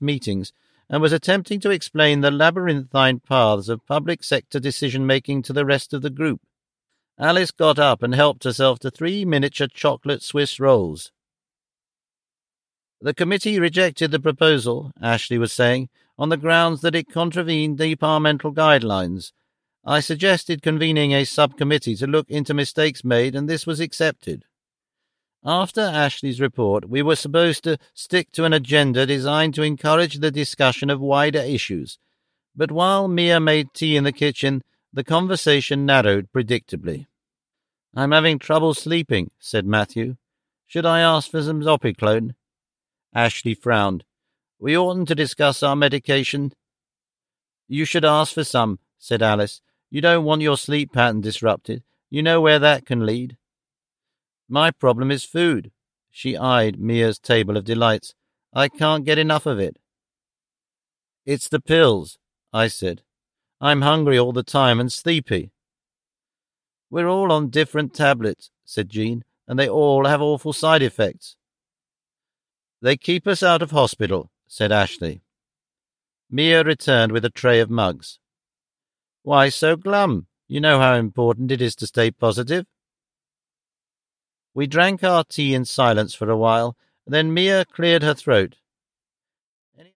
meetings and was attempting to explain the labyrinthine paths of public sector decision-making to the rest of the group. Alice got up and helped herself to 3 miniature chocolate Swiss rolls. The committee rejected the proposal, Ashley was saying, on the grounds that it contravened departmental guidelines. I suggested convening a subcommittee to look into mistakes made, and this was accepted. After Ashley's report, we were supposed to stick to an agenda designed to encourage the discussion of wider issues, but while Mia made tea in the kitchen, the conversation narrowed predictably. I'm having trouble sleeping, said Matthew. Should I ask for some Zopiclone? Ashley frowned. We oughtn't to discuss our medication. You should ask for some, said Alice. You don't want your sleep pattern disrupted. You know where that can lead. My problem is food. She eyed Mia's table of delights. I can't get enough of it. It's the pills, I said. I'm hungry all the time and sleepy. We're all on different tablets, said Jean, and they all have awful side effects. They keep us out of hospital, said Ashley. Mia returned with a tray of mugs. Why so glum? You know how important it is to stay positive. We drank our tea in silence for a while, then Mia cleared her throat.